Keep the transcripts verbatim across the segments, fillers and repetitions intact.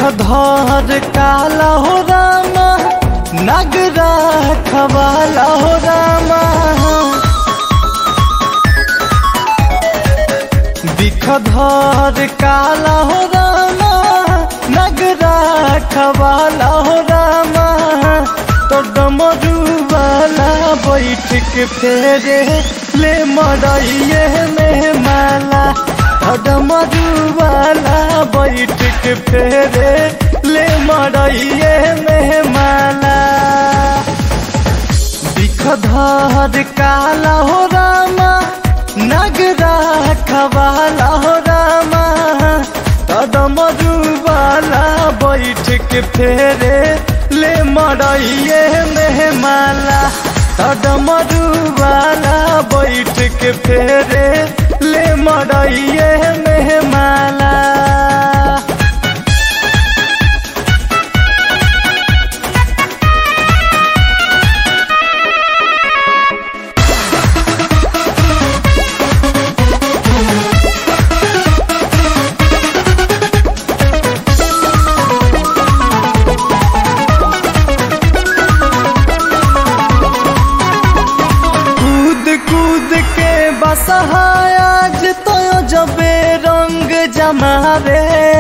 धर काला हो रामा नगरा खवाला हो रामा बिख धर काला हो रामा नगरा खवाला हो रामा तो डमरू वाला बैठ के फेरे ले मरइये में माला डमरू वाला बैठ के फेरे ले मरइये में माला बिख धर काला हो रामा नगरा खवाला हो रामा डमरू वाला बैठ के फेरे ले मरइये में माला डमरू वाला बैठ के फेरे ले मरइये में माला आज तो जबे रंग जमावे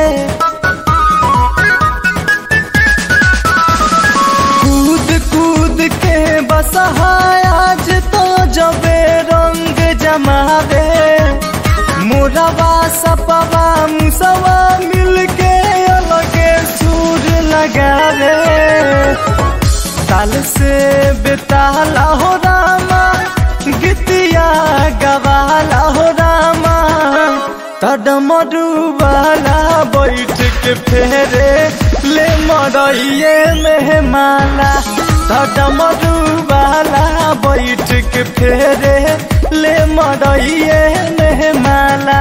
कूद कूद के बसहाज तो जबे रंग जमावे मोरवा सपवा मुसवा मिलके अलगे सुर लगावे ताल से बेताला हो रामा गीतिया गवाला हो रामा डमरू वाला बैठ के फेरे ले मरइये में माला डमरू वाला बैठ के फेरे ले मरइये में माला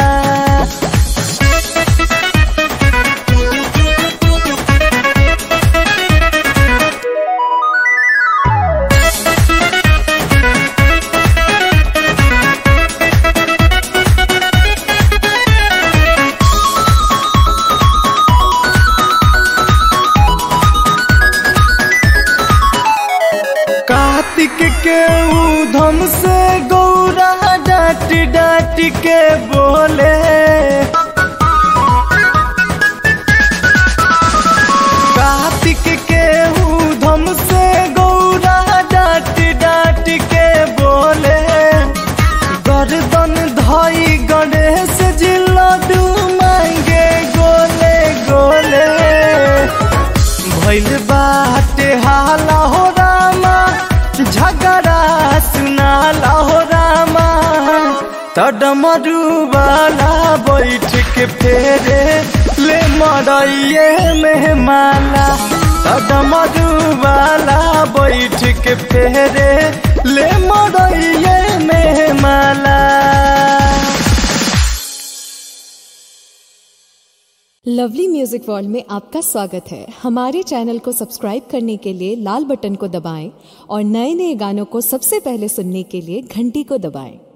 कार्तिक के उधम से गौरा डाट डाट के बोले कार्तिक के उधम से गौरा डाट डाट के बोले गर्दन धई गणेश जी लड्डू मांगे गोले गोले भइल बाटे हाला हो रामा झगड़ा सुनाला हो रामा डमरू वाला बैठ के फेरे ले मरइये में माला डमरू वाला बैठ के फेरे ले मरइये में माला। लवली म्यूजिक वर्ल्ड में आपका स्वागत है। हमारे चैनल को सब्सक्राइब करने के लिए लाल बटन को दबाएं और नए नए गानों को सबसे पहले सुनने के लिए घंटी को दबाएं।